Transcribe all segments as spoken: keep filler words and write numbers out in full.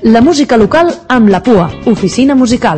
La música local amb la P U A, Oficina Musical.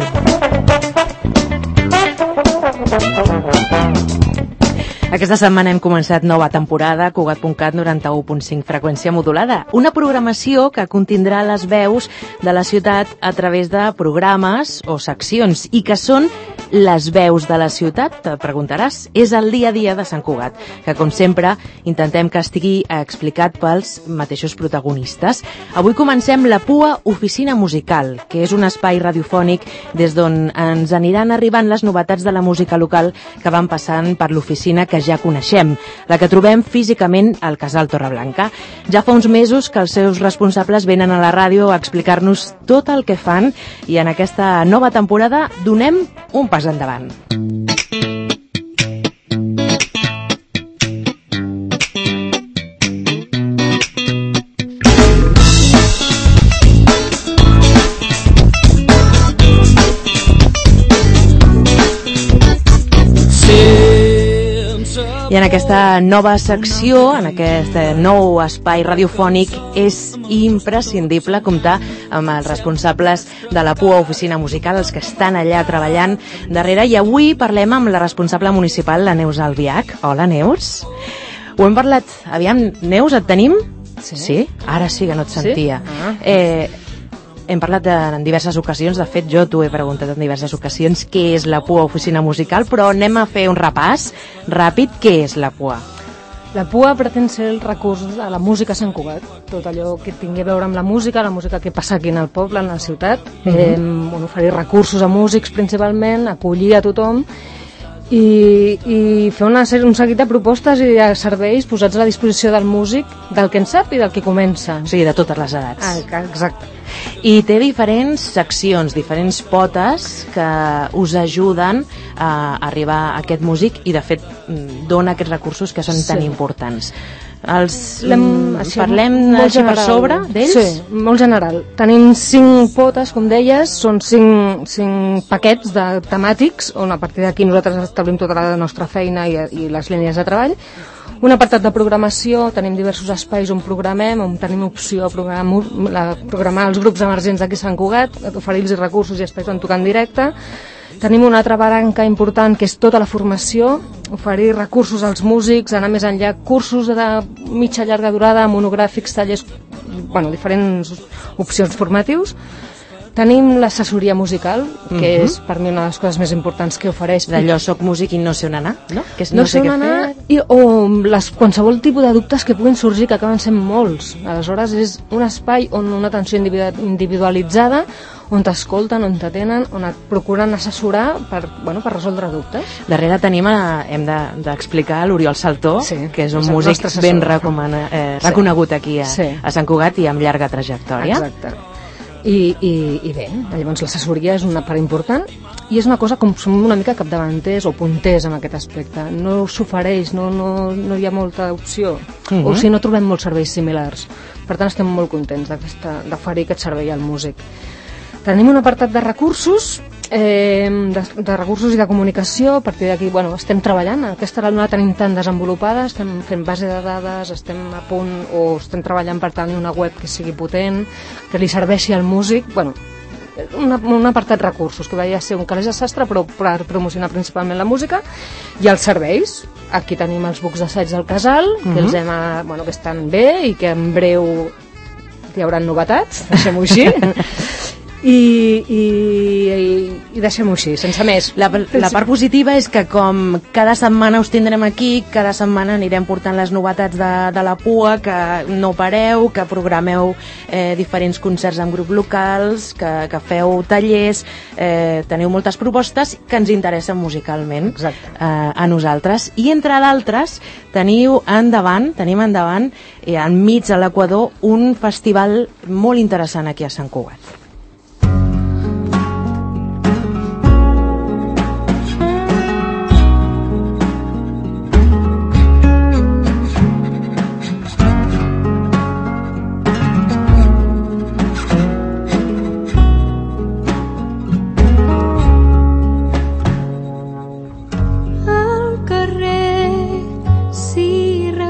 Aquesta setmana hem començat nova temporada, Cugat punt cat noranta-u punt cinc freqüència modulada, una programació que contindrà les veus de la ciutat a través de programes o seccions i que són les veus de la ciutat, te preguntaràs. És el dia a dia de Sant Cugat, que com sempre intentem que estigui explicat pels mateixos protagonistes. Avui comencem la P U A Oficina Musical, que és un espai radiofònic des d'on ens aniran arribant les novetats de la música local que van passant per l'oficina que ja coneixem, la que trobem físicament al Casal Torreblanca. Ja fa uns mesos que els seus responsables venen a la ràdio a explicar-nos tot el que fan i en aquesta nova temporada donem un pas endavant. I en aquesta nova secció, en aquest nou espai radiofònic, és imprescindible comptar amb els responsables de la P U A Oficina Musical, els que estan allà treballant darrere, i avui parlem amb la responsable municipal, la Neus Albiach. Hola, Neus. Ho hem parlat... Aviam, Neus, et tenim? Sí. Sí? Ara sí que no et sentia. Sí? Ah. Eh... Hem parlat de, en diverses ocasions, de fet jo t'ho he preguntat en diverses ocasions què és la P U A Oficina Musical, però anem a fer un repàs ràpid. Què és la P U A? La P U A pretén ser el recurs de la música a Sant Cugat, tot allò que tingui a veure amb la música, la música que passa aquí en el poble, en la ciutat, uh-huh. eh, bueno, oferir recursos a músics principalment, acollir a tothom i, i fer una, un seguit de propostes i de serveis posats a la disposició del músic, del que en sap i del que comença. O sigui, de totes les edats. Ah, exacte. I té diferents seccions, diferents potes que us ajuden a arribar a aquest músic i de fet dona aquests recursos que són sí. tan importants. Els, així, parlem així per sobre d'ells? Sí, molt general. Tenim cinc potes, com deies, són cinc, cinc paquets de temàtics on a partir d'aquí nosaltres establim tota la nostra feina i, i les línies de treball. Un apartat de programació, tenim diversos espais on programem, on tenim opció a programar, la, programar els grups emergents d'aquí a Sant Cugat, oferir-los recursos i espais on tocar en directe. Tenim una altra branca important que és tota la formació, oferir recursos als músics, anar més enllà, cursos de mitja llarga durada, monogràfics, tallers, bueno, diferents opcions formatius. Tenim l'assessoria musical, que uh-huh. és per mi una de les coses més importants que ofereix. D'allò soc músic i no sé on anar, no? Que no, no sé on anar, i, o les, qualsevol tipus de dubtes que puguin sorgir, que acaben sent molts. Aleshores és un espai on una atenció individualitzada, on t'escolten, on t'atenen, on et procuren assessorar per, bueno, per resoldre dubtes. Darrere tenim, a, hem d'explicar de, l'Oriol Saltó, sí, que és un és músic ben recomana, eh, sí. reconegut aquí a, sí. a Sant Cugat i amb llarga trajectòria. Exacte. I, i, i bé, llavors l'assessoria és una part important i és una cosa com som una mica capdavanters o punters en aquest aspecte. No s'ofereix, no, no, no hi ha molta opció, uh-huh. o si no trobem molts serveis similars. Per tant estem molt contents d'oferir aquest servei al músic. Tenim un apartat de recursos, eh, de, de recursos i de comunicació. A partir d'aquí, bueno, estem treballant. Aquesta no la tenim tan desenvolupada, estem fent base de dades, estem a punt o estem treballant per tenir una web que sigui potent, que li serveixi al músic. Bueno, una, un apartat de recursos, que vaya a ser un calaix de sastre, però per promocionar principalment la música. I els serveis. Aquí tenim els bucs d'assaig del Casal, uh-huh. que els hem, bueno, que estan bé i que en breu hi haurà novetats, deixem-ho així. I, i, i deixem-ho així, sense més. La, la part positiva és que com cada setmana us tindrem aquí, cada setmana anirem portant les novetats de, de la P U A, que no pareu, que programeu eh, diferents concerts amb grups locals, que, que feu tallers, eh, teniu moltes propostes que ens interessen musicalment eh, a nosaltres. I entre d'altres teniu endavant, tenim endavant, eh, enmig de l'Equador, un festival molt interessant aquí a Sant Cugat.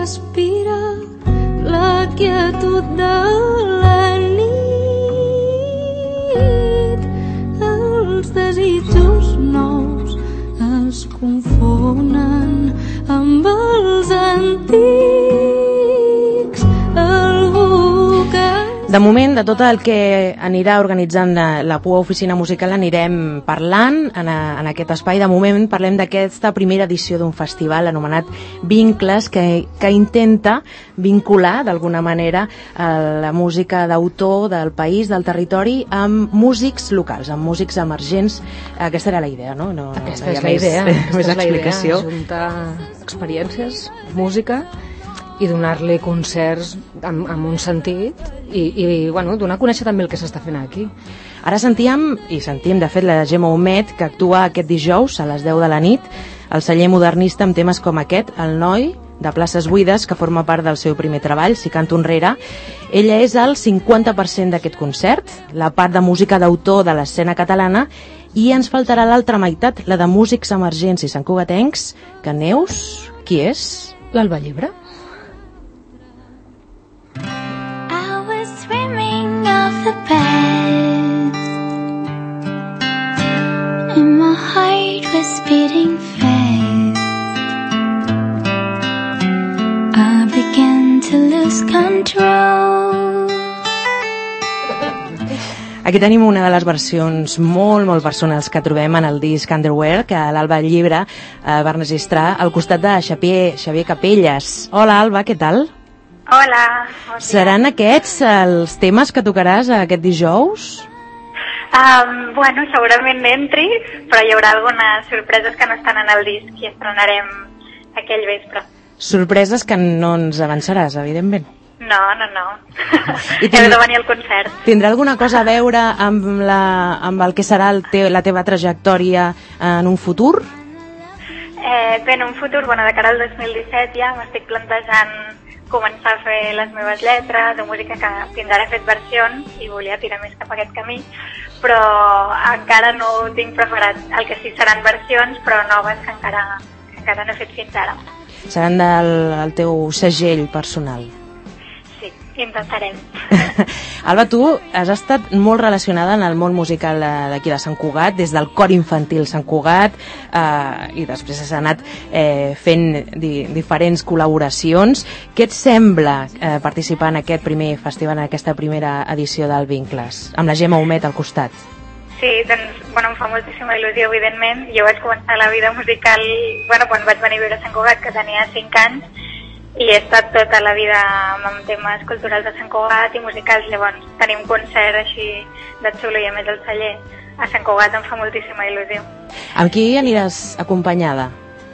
Respira la quietud de la nit. dics algú que... De moment, de tot el que anirà organitzant la, la P U A Oficina Musical anirem parlant en, a, en aquest espai. De moment parlem d'aquesta primera edició d'un festival anomenat Vincles, que, que intenta vincular d'alguna manera eh, la música d'autor del país, del territori, amb músics locals, amb músics emergents. Aquesta era la idea, no? no aquesta no és la idea. Més, aquesta més és explicació. La idea, juntar experiències, música, i donar-li concerts amb, amb un sentit i, i bueno, donar a conèixer també el que s'està fent aquí. Ara sentíem, i sentim de fet la Gemma Humet, que actua aquest dijous a les deu de la nit al celler modernista amb temes com aquest, El noi, de Places Buides, que forma part del seu primer treball, Si canto enrere. Ella és el cinquanta per cent d'aquest concert, la part de música d'autor de l'escena catalana, i ens faltarà l'altra meitat, la de músics emergents i santcugatencs, que Neus, qui és? L'Alba Llibre. The past, and my heart was beating fast. I began to lose control. Aquí tenim una de les versions molt, molt personals que trobem en el disc Underwear, que l'Alba Llibre eh, va registrar al costat de Xavier, Xavier Capelles. Hola, Alba, què tal? Hola. Bon Seran aquests els temes que tocaràs aquest dijous? Um, bueno, segurament entri, però hi haurà algunes sorpreses que no estan en el disc i estrenarem aquell vespre. Sorpreses que no ens avançaràs, evidentment. No, no, no. I Heu de venir al concert. Tindrà alguna cosa a veure amb, la, amb el que serà el te, la teva trajectòria en un futur? Eh, bé, en un futur, bueno, de cara al dos mil disset ja m'estic plantejant començar a fer les meves lletres de música que fins ara he fet versions i volia tirar més cap a aquest camí, però encara no ho tinc preparat. El que sí seran versions, però noves que encara, que encara no he fet fins ara. Seran del el teu segell personal. Sí, intentarem. Alba, tu has estat molt relacionada en el món musical d'aquí de Sant Cugat, des del cor infantil Sant Cugat, eh, i després has anat eh, fent di diferents col·laboracions. Què et sembla eh, participar en aquest primer festival, en aquesta primera edició del Vincles, amb la Gemma Humet al costat? Sí, doncs, bueno, em fa moltíssima il·lusió, evidentment. Jo vaig començar la vida musical, bueno, quan vaig venir a viure a Sant Cugat, que tenia cinc anys, i he estat tota la vida amb temes culturals de Sant Cugat i musicals. Llavors tenim un concert així de xulo i a més el celler a Sant Cugat em fa moltíssima il·lusió. Amb qui aniràs acompanyada?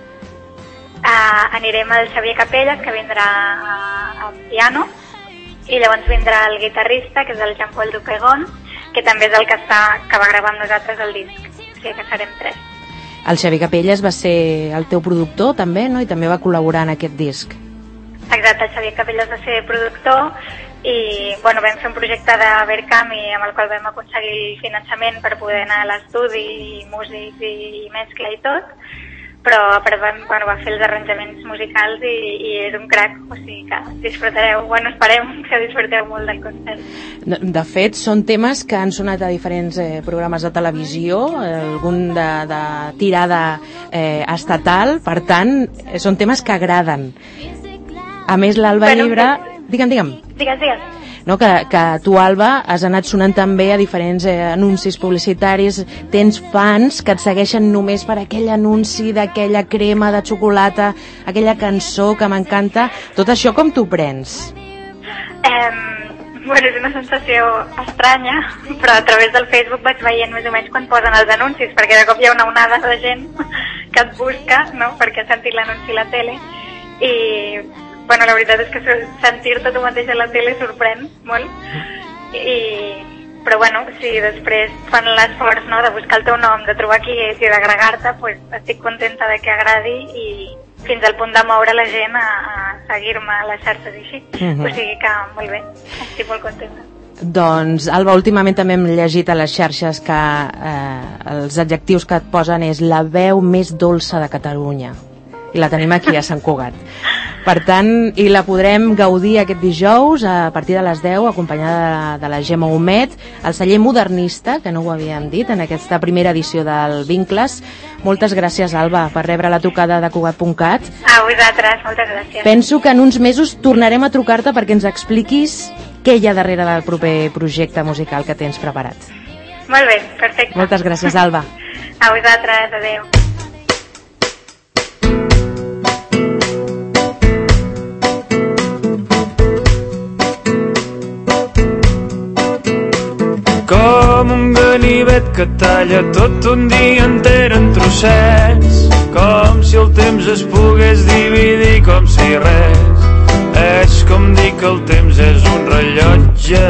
Uh, anirem al Xavier Capelles, que vindrà a, a piano, i llavors vindrà el guitarrista, que és el Jean-Paul Dupegon, que també és el que, està, que va gravar amb nosaltres el disc. O sigui que serem tres. El Xavier Capelles va ser el teu productor també, no? I també va col·laborar en aquest disc. Exacte, el Xavier Capelles va ser productor i bueno, vam fer un projecte de Verkami amb el qual vam aconseguir el finançament per poder anar a l'estudi, músics i mescla i tot, però, però vam, bueno, va fer els arranjaments musicals i, i és un crac, o sigui que disfrutareu, bueno, esperem que disfruteu molt del concert. De fet, són temes que han sonat a diferents eh, programes de televisió, algun de, de tirada eh, estatal, per tant, eh, són temes que agraden. A més, l'Alba bueno, Llibre... Digue'm, digue'm. Digues, digues. No, que, que tu, Alba, has anat sonant també a diferents eh, anuncis publicitaris, tens fans que et segueixen només per aquell anunci d'aquella crema de xocolata, aquella cançó que m'encanta. Tot això com t'ho prens? Um, bueno, és una sensació estranya, però a través del Facebook vaig veient més o menys quan posen els anuncis, perquè de cop hi ha una onada de gent que et busca, no?, perquè ha sentit l'anunci a la tele, i bueno, la veritat és que sentir-te tu mateix a la tele sorprèn molt, i, però bueno, si després fan l'esforç, no?, de buscar el teu nom, de trobar qui és i d'agregar-te, pues, estic contenta de que agradi i fins al punt de moure la gent a, a seguir-me a les xarxes i així. Uh-huh. O sigui que molt bé, estic molt contenta. Doncs, Alba, últimament també hem llegit a les xarxes que eh, els adjectius que et posen és la veu més dolça de Catalunya. I la tenim aquí a Sant Cugat. Per tant, i la podrem gaudir aquest dijous a partir de les deu, acompanyada de, de la Gemma Humet, al celler modernista, que no ho havíem dit, en aquesta primera edició del Vincles. Moltes gràcies, Alba, per rebre la trucada de Cugat punt cat. A vosaltres, moltes gràcies. Penso que en uns mesos tornarem a trucar-te perquè ens expliquis què hi ha darrere del proper projecte musical que tens preparat. Molt bé, perfecte. Moltes gràcies, Alba. A vosaltres, adeu. Com un ganivet que talla tot un dia enter en trossets, com si el temps es pogués dividir com si res. És com dir que el temps és un rellotge.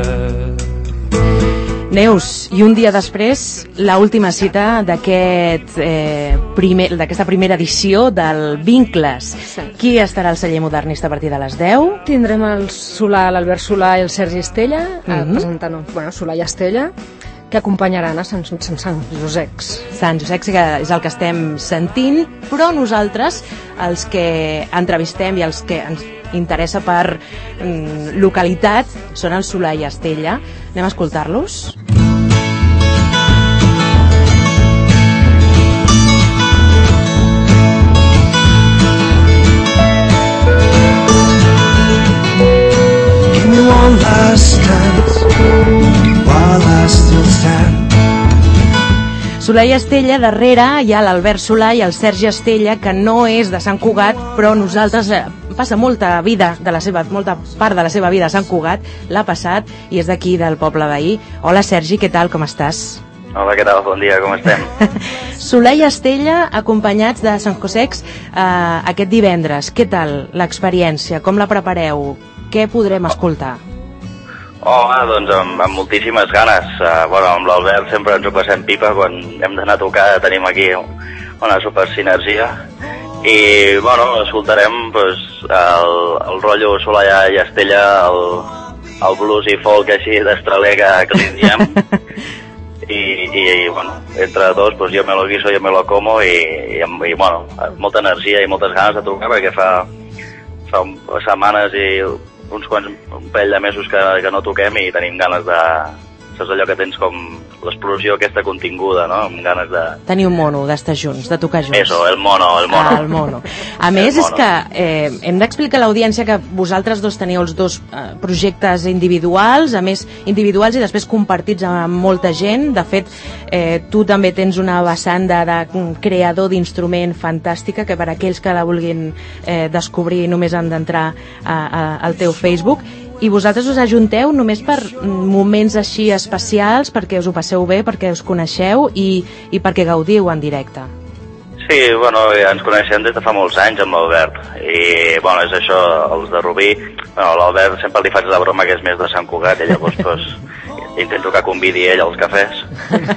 Neus, i un dia després, la última cita d'aquest eh, primer, d'aquesta primera edició del Vincles. Sí. Qui estarà al celler modernista a partir de les deu? Tindrem el Solà, l'Albert Solà i el Sergi Estella, mm -hmm. presentant, bueno, Solà i Estella, que acompanyaran a Sant, Sant, Sant Josecs. Sant Josecs, que és el que estem sentint, però nosaltres, els que entrevistem i els que ens interessa per mm, localitat, són el Solà i Estella. Anem a escoltar-los? One last dance while I still stand. Solà i Estella, darrere hi ha l'Albert Solà i el Sergi Estella, que no és de Sant Cugat, però nosaltres eh, passa molta vida de la seva, molta part de la seva vida a Sant Cugat, l'ha passat i és d'aquí, del poble veí. Hola Sergi, què tal, com estàs? Hola, què tal? Bon dia, com estem? Solà i Estella, acompanyats de Sant Josecs eh, aquest divendres. Què tal l'experiència? Com la prepareu? Què podrem escoltar? Oh, ah, doncs amb, amb moltíssimes ganes. Uh, bueno, amb l'Albert sempre ens ho passem pipa quan hem d'anar a tocar, tenim aquí una super sinergia. I, bueno, escoltarem pues, el, el rotllo Solà i Estella, el, el blues i folk així d'estraler que, que li diem. I, i, bueno, entre dos, pues, jo me lo guiso, jo me lo como i, i, i bueno, molta energia i moltes ganes de tocar perquè fa, fa un, setmanes i uns quants, un parell de mesos que, que no toquem i tenim ganes de... Saps allò que tens com l'explosió aquesta continguda, no? Amb ganes de... Tenir un mono, d'estar junts, de tocar junts. Eso, el mono, el mono. Ah, el mono. A més, és que eh, hem d'explicar a l'audiència que vosaltres dos teniu els dos eh, projectes individuals, a més individuals i després compartits amb molta gent. De fet, eh, tu també tens una vessant de, de creador d'instrument fantàstica, que per aquells que la vulguin eh, descobrir només han d'entrar a, a, al teu Facebook. I vosaltres us ajunteu només per moments així especials, perquè us ho passeu bé, perquè us coneixeu i, i perquè gaudiu en directe. Sí, bueno, ja ens coneixem des de fa molts anys amb l'Albert i, bueno, és això, els de Rubí. Bueno, l'Albert sempre li faig la broma que és més de Sant Cugat i llavors pues, intento que convidi ell als cafès.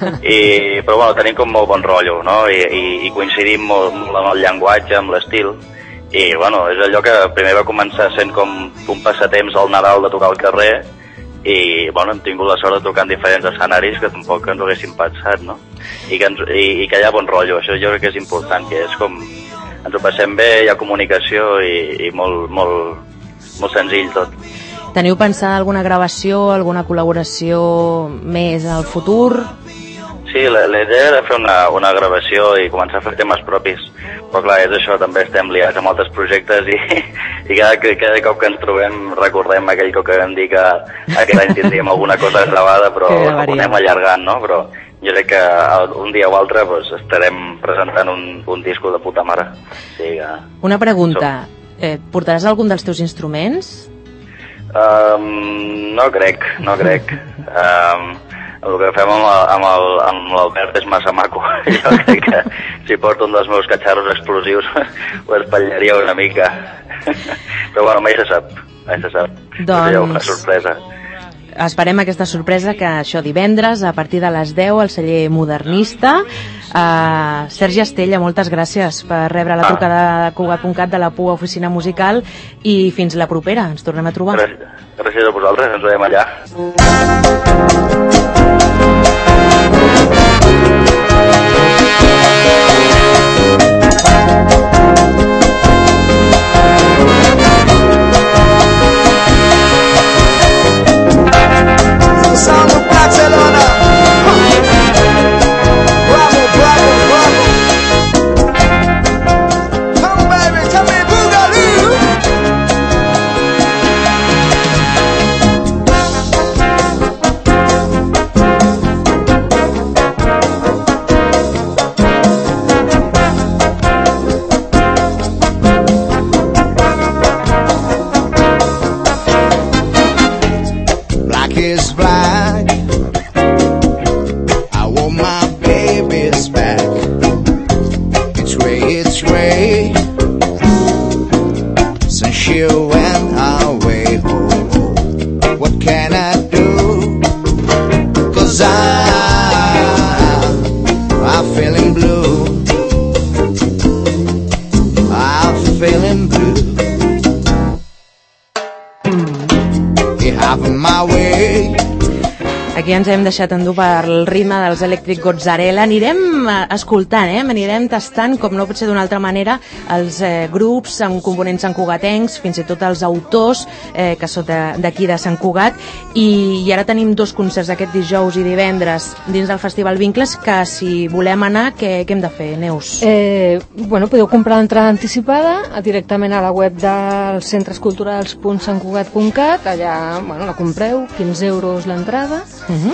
I, però bueno, tenim com molt bon rotllo, no? I, i, i coincidim molt, molt amb el llenguatge, amb l'estil. I, bueno, és allò que primer va començar sent com un passatemps al Nadal de tocar al carrer i, bueno, hem tingut la sort de tocar en diferents escenaris que tampoc ens ho haguéssim pensat, no? I que, ens, i, i que hi ha bon rotllo, això jo crec que és important, que és com... Ens ho passem bé, hi ha comunicació i, i molt, molt, molt senzill tot. Teniu pensat alguna gravació, alguna col·laboració més al futur? Sí, la, la idea era fer una, una gravació i començar a fer temes propis, però clar, és això, també estem liats amb altres projectes i, i cada, cada cop que ens trobem recordem aquell cop que vam dir que aquell any tindríem alguna cosa gravada, però ho anem allargant, no? Però jo crec que un dia o altre pues, estarem presentant un, un disco de puta mare. Sí, que... Una pregunta, eh, portaràs algun dels teus instruments? Um, no crec, no crec. Um, el que fem amb l'Albert és massa maco. Jo crec que si porto un dels meus catxarros explosius ho espatllaria una mica. Però bueno, mai se sap, mai se sap. Doncs... És una sorpresa. Esperem aquesta sorpresa que això divendres a partir de les deu al celler modernista. uh, Sergi Estella, moltes gràcies per rebre la trucada de Cugat punt cat de la P U A Oficina Musical i fins la propera, ens tornem a trobar. Gràcies, gràcies a vosaltres, ens veiem allà. she went away. Oh, what can I do? 'Cause I, I'm feeling blue. I'm feeling blue. You have my way. Aquí ens hem deixat endur per el ritme dels Electric Gozzarella. Anirem escoltant, eh? anirem tastant, com no pot ser d'una altra manera, els eh, grups amb components santcugatencs, fins i tot els autors eh, que són d'aquí de Sant Cugat. I, I ara tenim dos concerts aquest dijous i divendres dins del Festival Vincles, que si volem anar, què, què hem de fer, Neus? Eh, bueno, podeu comprar l'entrada anticipada directament a la web del centres culturals punt sant cugat punt cat. Allà bueno, la compreu, quinze euros l'entrada. Uh-huh.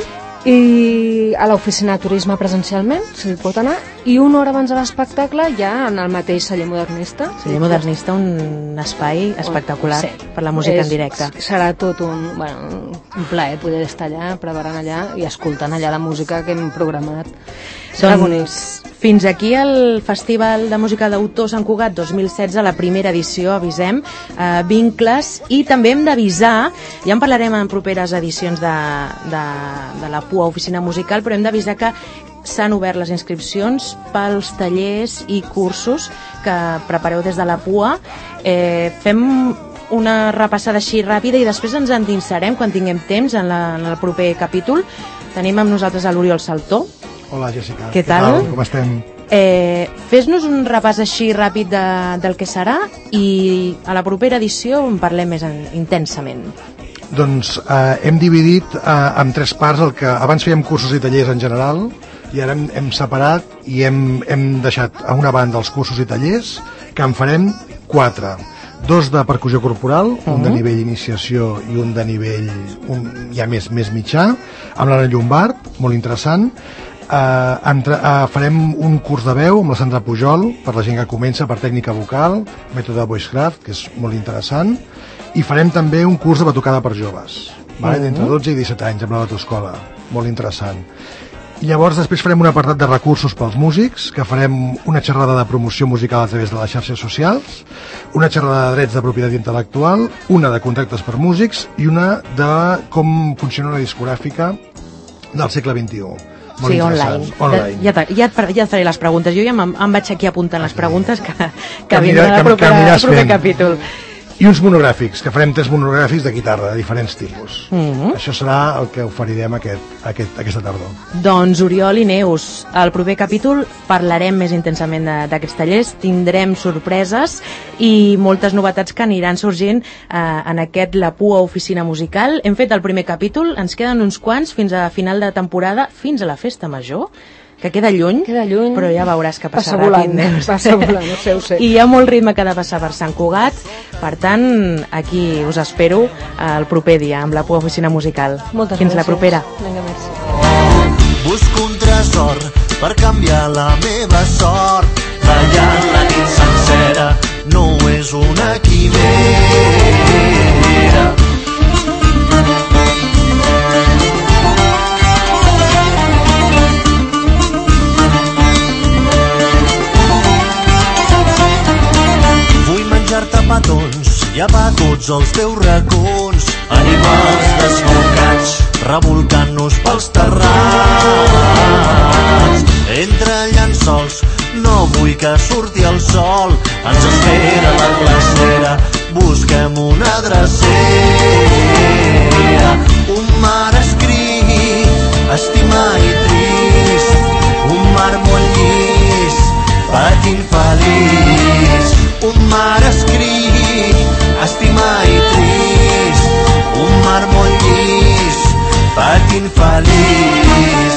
I a l'oficina de turisme presencialment s'hi pot anar, i una hora abans de l'espectacle ja en el mateix celler modernista. Celler modernista, un espai espectacular sí. per la música És, en directe. Serà tot un, bueno, un plaer poder estar allà, preparant allà i escoltant allà la música que hem programat. Serà bonic. Fins aquí el Festival de Música d'Autor Sant Cugat dos mil setze, la primera edició, avisem, eh, Vincles, i també hem d'avisar, ja en parlarem en properes edicions de, de, de la P U A Oficina Musical, però hem d'avisar que s'han obert les inscripcions pels tallers i cursos que prepareu des de la P U A. Eh, fem una repassada així ràpida i després ens endinsarem, quan tinguem temps, en, la, en el proper capítol. Tenim amb nosaltres a l'Oriol Saltó. Hola, Jessica. Què tal? Com estem? Eh, Fes-nos un repàs així ràpid de, del que serà, i a la propera edició en parlem més en, intensament. Doncs eh, hem dividit eh, en tres parts el que abans fèiem cursos i tallers en general, i ara hem, hem separat i hem, hem deixat a una banda els cursos i tallers, que en farem quatre. Dos de percussió corporal, uh-huh. un de nivell iniciació i un de nivell un, ja més, més mitjà, amb l'Anna Llombard, molt interessant. Uh, entre, uh, farem un curs de veu amb la Sandra Pujol per la gent que comença, per tècnica vocal, mètode Voicecraft, que és molt interessant, i farem també un curs de batucada per joves, vale? uh-huh. d'entre dotze i disset anys, amb la Batuescola, molt interessant. I llavors després farem un apartat de recursos pels músics, que farem una xerrada de promoció musical a través de les xarxes socials, una xerrada de drets de propietat intel·lectual, una de contractes per músics i una de com funciona una discogràfica del segle vint-i-u. Molt sí, online. online. Ja, ja, ja, et, ja et faré les preguntes. Jo ja em, em vaig aquí apuntant les preguntes que, que vindran al proper, proper capítol. I uns monogràfics, que farem tres monogràfics de guitarra, de diferents tipus. Mm-hmm. Això serà el que oferirem aquest, aquest, aquesta tardor. Doncs Oriol i Neus, al proper capítol parlarem més intensament d'aquests tallers, tindrem sorpreses i moltes novetats que aniran sorgint eh, en aquest La P U A Oficina Musical. Hem fet el primer capítol, ens queden uns quants fins a final de temporada, fins a la Festa Major, que queda lluny, queda lluny, però ja veuràs que passa, passa volant, ràpid. Passa volant, no sé, ho sé. I hi ha molt ritme que ha de passar per Sant Cugat, per tant, aquí us espero el proper dia amb la P U A Oficina Musical. Moltes Fins gràcies. la propera. Vinga, merci. Busco un tresor per canviar la meva sort, ballant la nit sencera no és una quimera. Menjar-te petons i abatuts els teus racons, animals desfocats revolcant-nos pels terrats. Entre llençols no vull que surti el sol, ens espera la glacera, busquem una drecera. Un mar escrit, estimar i trist, un mar molt llis, patint feliç. Un mar escrit, estimar i trist, un mar molt llis, patint feliç.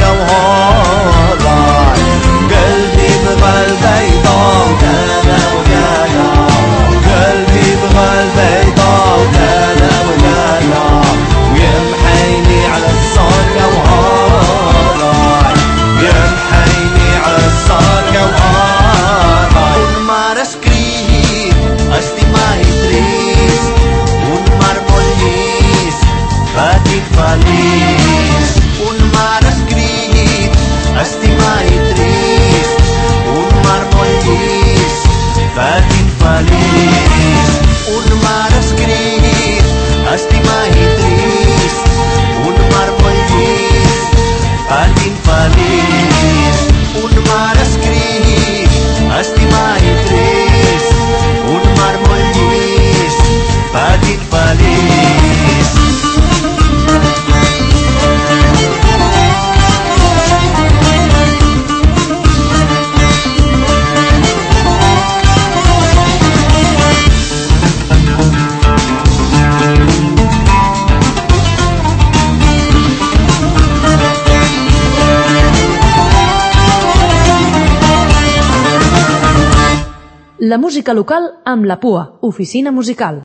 وهذا قلبي بقلبي ضاع كذا وكذا قلبي بقلبي ضاع كذا وكذا ويمحيني على الصاق وهذا يمحيني على الصاق وهذا un mar escrit estimar i trist un mar molt llis petit feliç un mar escrit estimar i trist un mar molt llis petit feliç un mar escrit estimar i trist un mar molt llis petit feliç un mar escrit estimar i trist un mar molt llis petit feliç La música local amb la P U A, Oficina Musical.